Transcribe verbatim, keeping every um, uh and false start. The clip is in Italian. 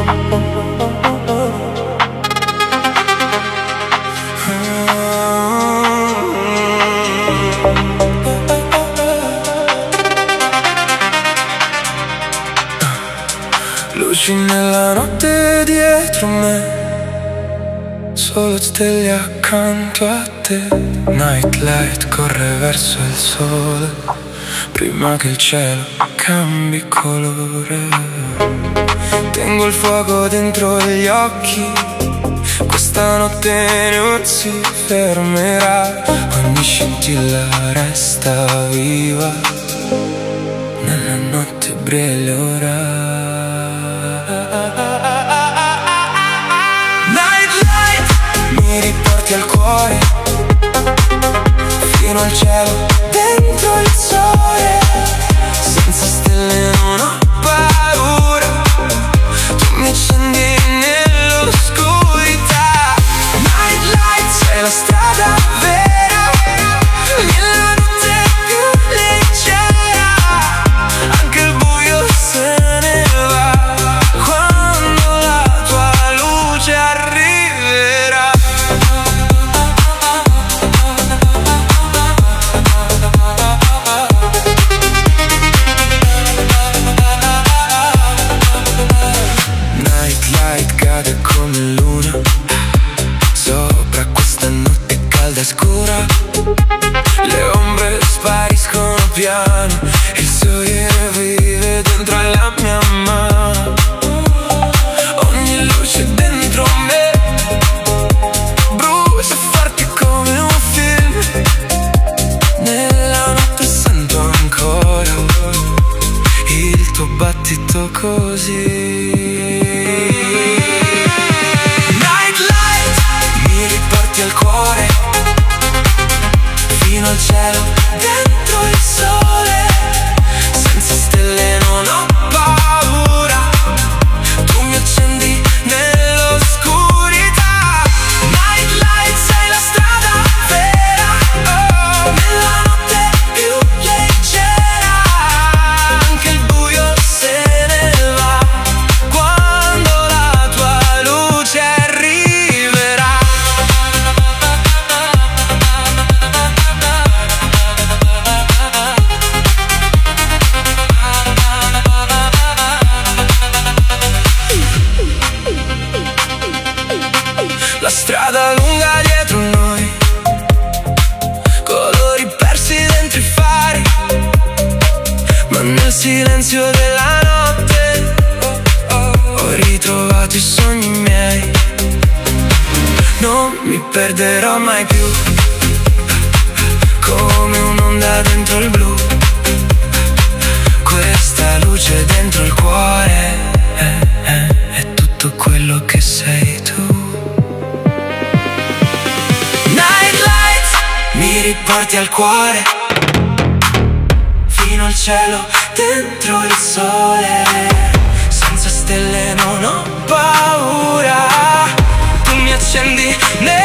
Luci nella notte dietro me, solo stelle accanto a te. Nightlight corre verso il sole, prima che il cielo cambi colore. Tengo il fuoco dentro gli occhi, questa notte non si fermerà. Ogni scintilla resta viva, nella notte brillerà. Mi riporti al cuore, fino al cielo, dentro il sole. Senza stelle non ho paura, tu mi accendi nell'oscurità. Nightlight, sei la strada vera, nella notte più leggera. Anche il buio se ne va, quando la tua luce arriverà. Cade come luna sopra questa notte calda e scura. Le ombre spariscono piano, il sole vive dentro alla mia mano. Ogni luce dentro me brucia forte come un film. Nella notte sento ancora il tuo battito così. Al cuore, fino al cielo, dentro il sole. Senza stelle non ho paura, tu mi accendi nell'oscurità. Nightlight, sei la strada vera, oh, nella notte più leggera. Anche il buio se ne va, quando la tua luce arriverà. La strada lunga dietro noi, colori persi dentro i fari, ma nel silenzio della notte ho ritrovato i sogni miei. Non mi perderò mai più, come un'onda dentro il blu. Questa luce dentro il cuore è, è, è tutto quello che sei tu. Mi riporti al cuore, fino al cielo, dentro il sole. Senza stelle non ho paura, tu mi accendi nel